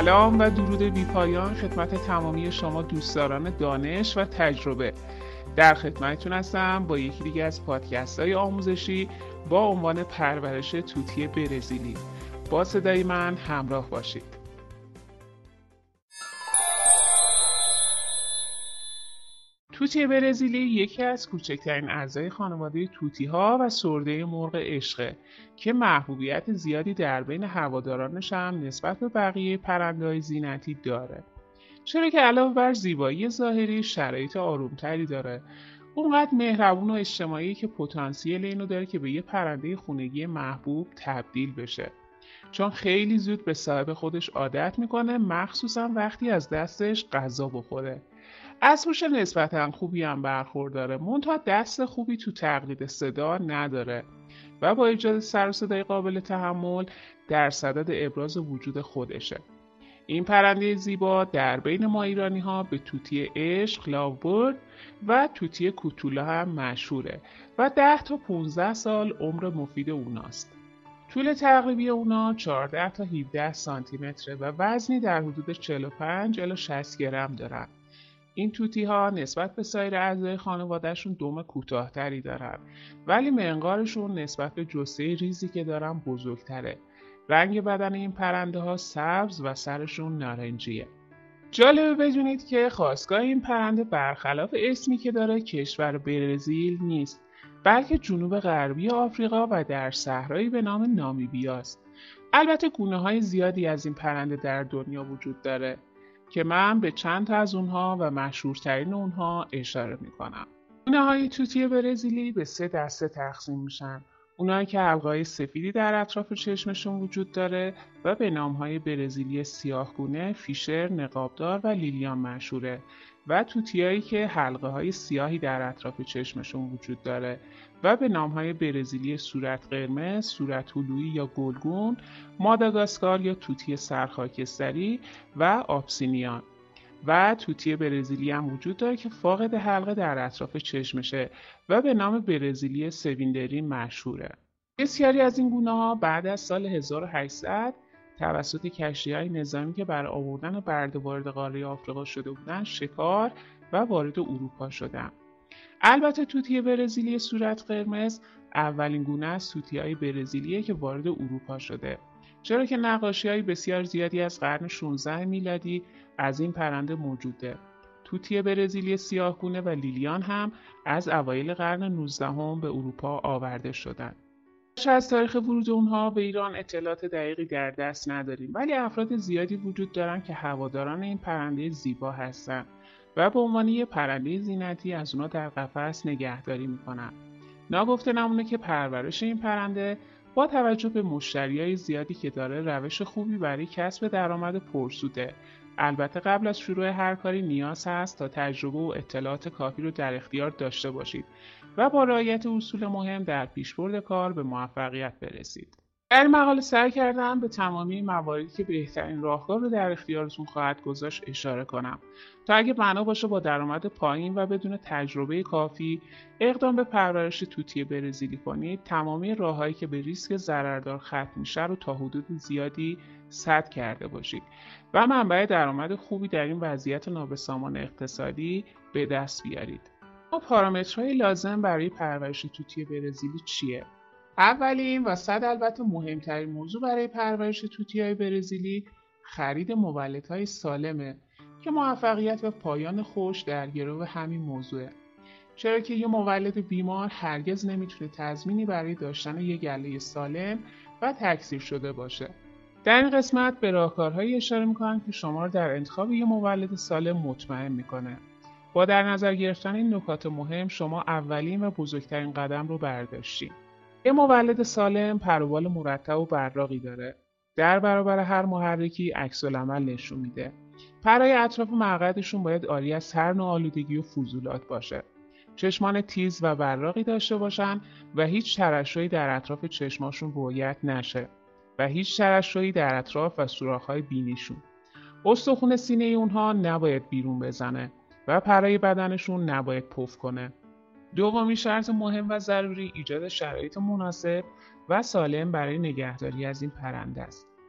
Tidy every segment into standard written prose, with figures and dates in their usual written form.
سلام و درود بی‌پایان خدمت تمامی شما دوستداران دانش و تجربه. در خدمتتون هستم با یکی دیگه از پادکست‌های آموزشی با عنوان پرورش توتی برزیلی. با صدای من همراه باشید. توتی برزیلی یکی از کوچکترین اعضای خانواده توتی‌ها و سرده مرغ عشقه که محبوبیت زیادی در بین هوادارانش هم نسبت به بقیه پرنده‌های زینتی داره. چرا که علاوه بر زیبایی ظاهری شرایط آرومتری داره. اونقدر مهربون و اجتماعی که پتانسیل اینو داره که به یه پرنده خونگی محبوب تبدیل بشه. چون خیلی زود به صاحب خودش عادت میکنه، مخصوصا وقتی از دستش غذا بخوره. از هوش نسبتاً خوبی هم برخورداره، منتها دست خوبی تو تقلید صدا نداره و با ایجاد سر و صدای قابل تحمل در صدد ابراز وجود خودشه. این پرنده زیبا در بین ما ایرانی ها به توتی عشق لاوبرد و توتی کوتولا هم مشهوره و 10 تا 15 سال عمر مفید اوناست. طول تقریبی اونا 14 تا 17 سانتی متره و وزنی در حدود 45 الی 60 گرم دارن. این توتی ها نسبت به سایر اعضای خانوادهشون دم کوتاه‌تری دارن، ولی منقارشون نسبت به جثه ریزی که دارن بزرگتره. رنگ بدن این پرنده ها سبز و سرشون نارنجیه. جالبه بدونید که خاستگاه این پرنده برخلاف اسمی که داره کشور برزیل نیست، بلکه جنوب غربی آفریقا و در صحرایی به نام نامیبیاست. البته گونه‌های زیادی از این پرنده در دنیا وجود داره که من به چند تا از اونها و مشهورترین اونها اشاره میکنم. گونه‌های توتی برزیلی به 3 دسته تقسیم میشن. اونایی که حلقه‌های سفیدی در اطراف چشمشون وجود داره و به نام‌های برزیلی سیاه‌گونه، فیشر، نقابدار و لیلیان مشهوره و توتیایی که حلقه‌های سیاهی در اطراف چشمشون وجود داره و به نام‌های برزیلی صورت قرمز، صورت هلویی یا گلگون، ماداگاسکار یا توتی سرخاکستری و آبسینیان. و توتی برزیلی هم وجود داره که فاقد حلقه در اطراف چشمشه و به نام برزیلی سویندری مشهوره. بسیاری از این گونه‌ها بعد از سال 1800 توسط کشتی‌های نظامی که برای آوردن برده وارد قاره آفریقا شده بودند شکار و وارد اروپا شدند. البته توتی برزیلی صورت قرمز اولین گونه از توتی‌های برزیلیه که وارد اروپا شده، چرا که نقاشی‌های بسیار زیادی از قرن 16 میلادی از این پرنده موجوده. توتی برزیلی سیاه‌گونه و لیلیان هم از اوایل قرن 19 به اروپا آورده شدند. از تاریخ ورود اونها به ایران اطلاعات دقیقی در دست نداریم، ولی افراد زیادی وجود دارن که هواداران این پرنده زیبا هستن و به عنوان یک پرنده زینتی از اونا در قفس نگهداری میکنن. ناگفته نمونه که پرورش این پرنده با توجه به مشتریای زیادی که داره روش خوبی برای کسب درآمد پرسوده. البته قبل از شروع هر کاری نیاز هست تا تجربه و اطلاعات کافی رو در اختیار داشته باشید و با رعایت اصول مهم در پیشبرد کار به موفقیت برسید. در مقاله سعی کردم به تمامی مواردی که بهترین راهکار رو در اختیارتون خواهد گذاشت اشاره کنم تا اگه بنا باشه با درآمد پایین و بدون تجربه کافی اقدام به پرورش توتی برزیلی کنید، تمامی راههایی که به ریسک ضرردار ختم میشه رو تا حدود زیادی سد کرده باشید و منبع درآمد خوبی در این وضعیت نابسامان اقتصادی به دست بیارید. پارامترهای لازم برای پرورش توتی برزیلی چیه؟ اولین و البته مهمترین موضوع برای پرورش توتی‌های برزیلی خرید مولدهای سالمه که موفقیت و پایان خوش در گرو همین موضوعه. چرا که یه مولد بیمار هرگز نمیتونه تضمینی برای داشتن یه گله سالم و تکثیر شده باشه. در این قسمت به راهکارهایی اشاره میکنم که شما رو در انتخاب یه مولد سالم مطمئن میکنه. با در نظر گرفتن این نکات مهم شما اولین و بزرگترین قدم رو برداشتید. یه مولد سالم پر و بال مرتب و براقی داره. در برابر هر محرکی عکس‌العمل نشون میده. پرهای اطراف مقعدشون باید عاری از هر نوع آلودگی و فضولات باشه. چشمان تیز و براقی داشته باشن و هیچ ترشحی در اطراف چشماشون رؤیت نشه و هیچ ترشحی در اطراف و سوراخ‌های بینیشون. استخوان سینه اونها نباید بیرون بزنه و پرهای بدنشون نباید پف کنه. دومین شرط مهم و ضروری ایجاد شرایط مناسب و سالم برای نگهداری از این پرنده است.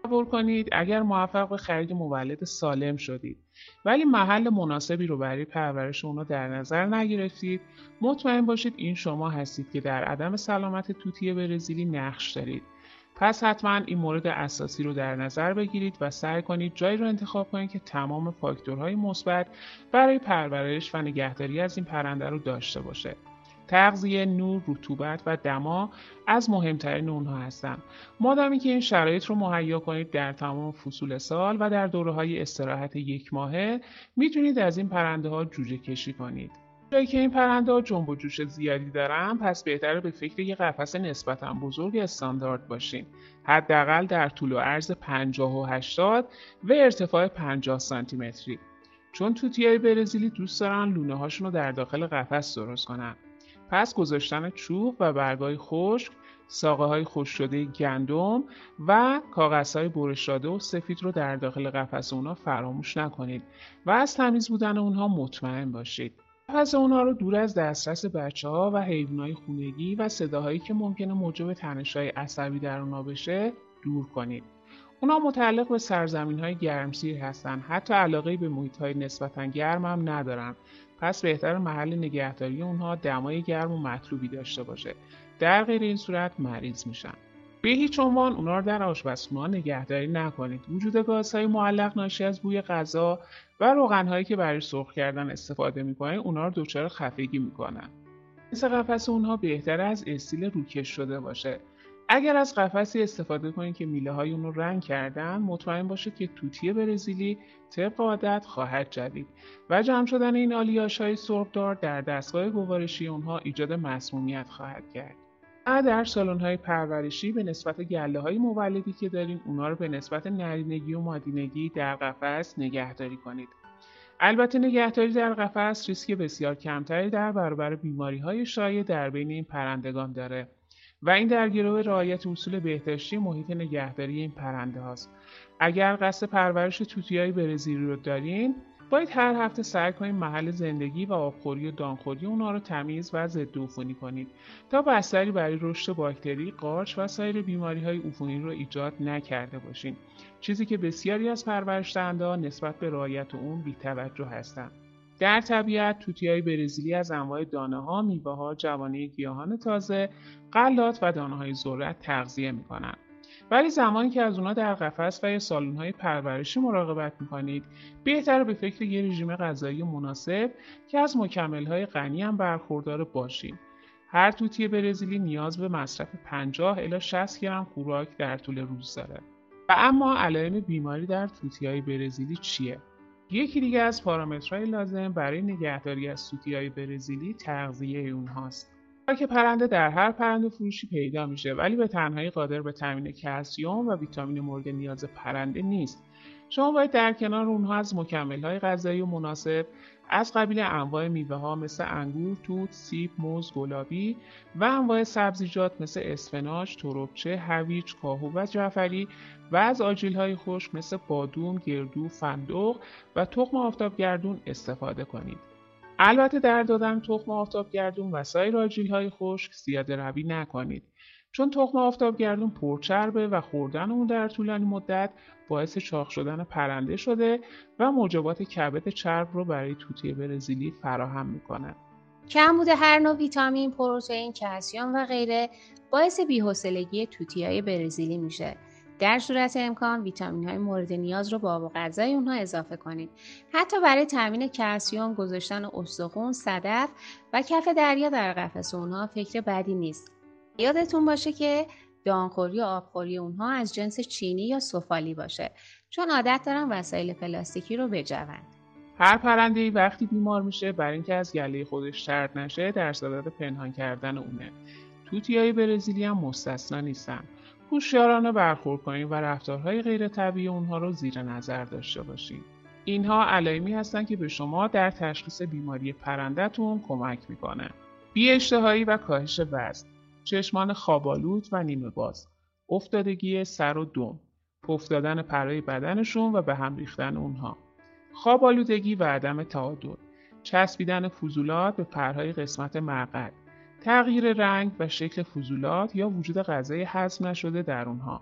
تصور کنید اگر موفق به خرید مولد سالم شدید ولی محل مناسبی رو برای پرورش اونا در نظر نگرفتید، مطمئن باشید این شما هستید که در عدم سلامت توتی برزیلی نقش دارید. پس حتما این مورد اساسی رو در نظر بگیرید و سعی کنید جایی رو انتخاب کنید که تمام فاکتورهای مثبت برای پرورش و نگهداری از این پرنده رو داشته باشه. تغذیه، نور، رطوبت و دما از مهمترین اونها هستند. مادامی که این شرایط رو مهیا کنید در تمام فصول سال و در دوره‌های استراحت 1 ماهه میتونید از این پرنده ها جوجه کشی کنید. جایی که این پرنده ها جنب و جوش زیادی دارن، پس بهتره به فکر یک قفس نسبتاً بزرگ استاندارد باشین. حداقل در طول و عرض 50 و 80 و ارتفاع 50 سانتی متری. چون توتیای برزیلی دوست دارن لونه هاشون رو در داخل قفس درست کنن. پس گذاشتن چوب و برگ‌های خشک، ساقه‌های خشک شده گندم و کاغذهای برش شده و سفید رو در داخل قفس اونها فراموش نکنید و از تمیز بودن اونها مطمئن باشید. قفس اونها رو دور از دسترس بچه‌ها و حیوانات خونگی و صداهایی که ممکنه موجب تنش‌های عصبی در اونها بشه دور کنید. اونا متعلق به سرزمین‌های گرمسیر هستن، حتی علاقه‌ای به محیط‌های نسبتاً گرم هم ندارن. پس بهتر محل نگهداری اونها دمای گرم و مطلوبی داشته باشه. در غیر این صورت مریض میشن. به هیچ عنوان اونا رو در آشپزخونه نگهداری نکنید. وجود گازهای معلق ناشی از بوی غذا و روغن‌هایی که برای سرخ کردن استفاده می‌کنید، اونا رو دچار خفگی می‌کنن. مثل قفس اونها بهتره از استیل روکش شده باشه. اگر از قفسی استفاده کنید که میله های اون رو رنگ کردن، مطمئن باشید که توتی برزیلی طبق عادت خواهد جوید و جمع شدن این آلیاژ های سرخدار در دستگاه گوارشی اونها ایجاد مسمومیت خواهد کرد. در سالن های پرورشی به نسبت گله های مولدی که دارین، اونها رو به نسبت نرینگی و مادینگی در قفس نگهداری کنید. البته نگهداری در قفس ریسک بسیار کمتری در برابر بیماری های شایع در بین این پرندگان داره و این در گرو رعایت اصول بهداشتی محیط نگهداری این پرنده هاست. اگر قصد پرورش توتیای برزیلی رو دارین، باید هر هفته سعی کنید محل زندگی و آبخوری و دانخوری اونها رو تمیز و ضد عفونی کنید تا بستری برای رشد باکتری، قارچ و سایر بیماری‌های عفونی رو ایجاد نکرده باشین. چیزی که بسیاری از پرورش‌دهنده‌ها نسبت به رعایت اون بی‌توجه هستند. در طبیعت توتیای برزیلی از انواع دانه‌ها، میوه‌ها، جوانه گیاهان تازه، غلات و دانه‌های ذرت تغذیه می‌کنند. ولی زمانی که از اونا در قفس و یا سالن‌های پرورشی مراقبت می‌کنید، بهتره به فکر یه رژیم غذایی مناسب که از مکمل‌های غنی هم برخوردار باشید. هر توتی برزیلی نیاز به مصرف 50 الی 60 گرم خوراک در طول روز داره. و اما علائم بیماری در توتیای برزیلی چیه؟ یکی دیگه از پارامترهای لازم برای نگهداری از توتیای برزیلی تغذیه اونهاست. که پرنده در هر پرنده فروشی پیدا میشه ولی به تنهایی قادر به تامین کلسیم و ویتامین مورد نیاز پرنده نیست. شما باید در کنار اونها از مکمل‌های غذایی مناسب از قبیل انواع میوه‌ها مثل انگور، توت، سیب، موز، گلابی و انواع سبزیجات مثل اسفناج، تربچه، هویج، کاهو و جعفری و از آجیل‌های خشک مثل بادوم، گردو، فندق و تخم آفتابگردون استفاده کنید. البته در دادن تخم آفتابگردون و سایر آجیل‌های خشک زیاده روی نکنید، چون تخم آفتابگردون پرچربه و خوردن اون در طولانی مدت باعث چاق شدن پرنده شده و موجبات کبد چرب رو برای توتی برزیلی فراهم میکنه. کمبود هر نوع ویتامین، پروتئین، کلسیم و غیره باعث بی‌حوصلگی توتیای برزیلی میشه. در صورت امکان ویتامین‌های مورد نیاز رو به آب و غذای اونها اضافه کنید. حتی برای تامین کلسیم گذاشتن استخوان، صدف و کف دریا در قفس اونها فکر بدی نیست. یادتون باشه که دانخوری و آبخوری اونها از جنس چینی یا سفالی باشه، چون عادت دارن وسایل پلاستیکی رو بجوند. هر پرنده‌ای وقتی بیمار میشه برای اینکه از گله خودش طرد نشه در صدد پنهان کردن اونه. توتیای برزیلی هم مستثنا نیستن. هوشیارانه برخورد کنید و رفتارهای غیر طبیعی اونها رو زیر نظر داشته باشید. اینها علائمی هستن که به شما در تشخیص بیماری پرنده‌تون کمک میکنه. بی‌اشتهایی و کاهش وزن، چشمان خواب‌آلود و نیمه باز، افتادگی سر و دم، پف دادن پرای بدنشون و به هم ریختن اونها، خواب‌آلودگی و عدم تعادل، چسبیدن فضولات به پرهای قسمت مقعد، تغییر رنگ و شکل فضولات یا وجود غذای هضم نشده در اونها،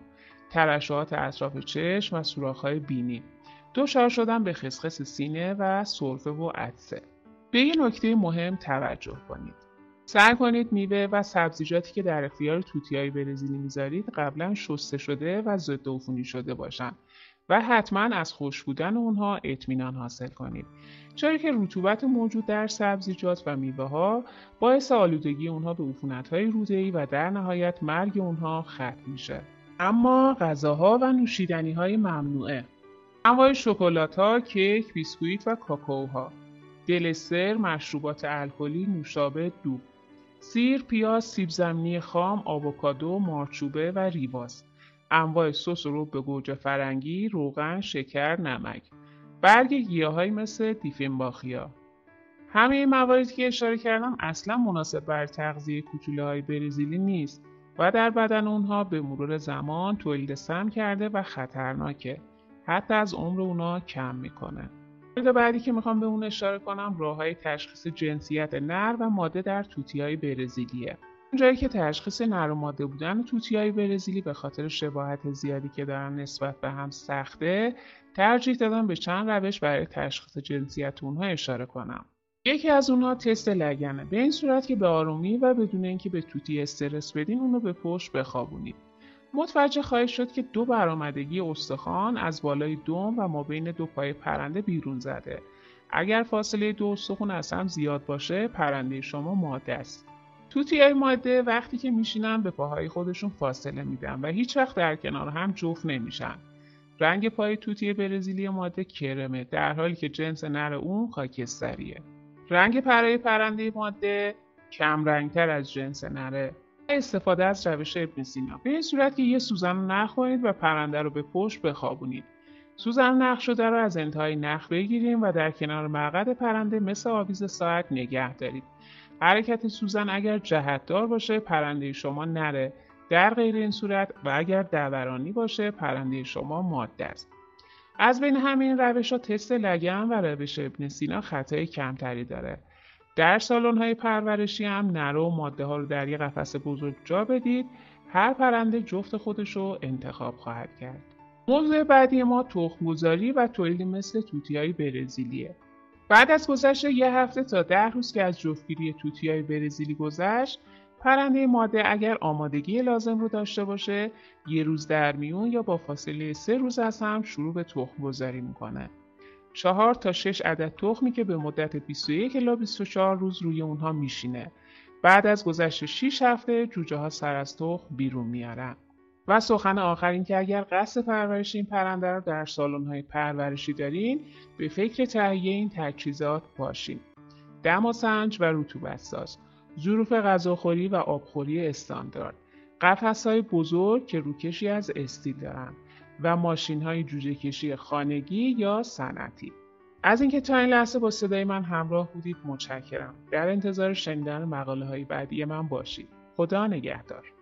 ترشحات اطراف چشم و سوراخ‌های بینی. دچار شدن به خسخس سینه و سرفه و عطسه. به یه نکته مهم توجه کنید. سعی کنید میوه و سبزیجاتی که در اختیار توتیای برزیلی میذارید قبلا شسته شده و ضد عفونی شده باشن و حتما از خشک بودن اونها اطمینان حاصل کنید، چرا که رطوبت موجود در سبزیجات و میوه ها باعث آلودگی اونها به عفونت‌های روده‌ای و در نهایت مرگ اونها ختم میشه. اما غذاها و نوشیدنی‌های ممنوعه: انواع شکلات‌ها، کیک، بیسکویت و کاکائوها، دلستر، مشروبات الکلی، نوشابه، دوغ، سیر، پیاز، سیب زمینی خام، آووکادو، مارچوبه و ریواز، انواع سس و رب گوجه فرنگی، روغن، شکر، نمک، برگ گیاهایی مثل دیفنباخیا. همه این مواردی که اشاره کردم اصلا مناسب برای تغذیه کوتوله‌های برزیلی نیست و در بدن اونها به مرور زمان تولید سم کرده و خطرناکه. حتی از عمر اونا کم میکنه. مورد بعدی که میخوام به اون اشاره کنم راههای تشخیص جنسیت نر و ماده در توتیای برزیلیه. اونجایی که تشخیص نر و ماده بودن توتیای برزیلی به خاطر شباهت زیادی که دارن نسبت به هم سخته، ترجیح دادم به چند روش برای تشخیص جنسیت اونها اشاره کنم. یکی از اونها تست لگنه، به این صورت که به آرومی و بدون اینکه به توتی استرس بدین اونو به پشت بخوابونید. متوجه خواهید شد که 2 برآمدگی استخوان از بالای دم و مابین 2 پای پرنده بیرون زده. اگر فاصله 2 استخوان از هم زیاد باشه، پرنده شما ماده است. توتیای ماده وقتی که میشینن به پاهای خودشون فاصله میدن و هیچ وقت در کنار هم جفت نمیشن. رنگ پای توتی برزیلی ماده کرمه، در حالی که جنس نر اون خاکستریه. رنگ پرای پرنده ماده کم رنگتر از جنس نره. استفاده از روش ابن سینا، به این صورت که یه سوزن رو نخ کنید و پرنده رو به پشت بخوابونید. سوزن نخ شده رو از انتهای نخ بگیریم و در کنار مقعد پرنده مثل آویز ساعت نگه دارید. حرکت سوزن اگر جهتدار باشه پرنده شما نره، در غیر این صورت و اگر دورانی باشه پرنده شما ماده است. از بین همین روش‌ها تست لگن و روش ابن سینا خطای کمتری داره. در سالن‌های پرورشی هم نر و ماده ها رو در یک قفس بزرگ جا بدید. هر پرنده جفت خودش رو انتخاب خواهد کرد. موضوع بعدی ما تخم‌گذاری و تولید مثل توتی‌های برزیلیه. بعد از گذشت 1 هفته تا 10 روز که از جفتگیری توتی‌های برزیلی گذشت، پرنده ماده اگر آمادگی لازم رو داشته باشه، 1 روز در میون یا با فاصله 3 روز از هم شروع به تخم‌گذاری میکنه. 4 تا 6 عدد تخمی که به مدت 21 الی 24 روز روی اونها میشینه. بعد از گذشت 6 هفته جوجه ها سر از تخم بیرون میارن. و سخن آخر این که اگر قصد پرورش این پرنده رو در سالن‌های پرورشی دارین، به فکر تهیه این تجهیزات باشین: دماسنج و رطوبت ساز، ظروف غذاخوری و آبخوری استاندارد، قفس‌های بزرگ که روکشی از استیل دارن و ماشین‌های جوجه کشی خانگی یا صنعتی. از اینکه تا این لحظه با صدای من همراه بودید متشکرم. در انتظار شنیدن مقاله‌های بعدی من باشید. خدا نگهدار.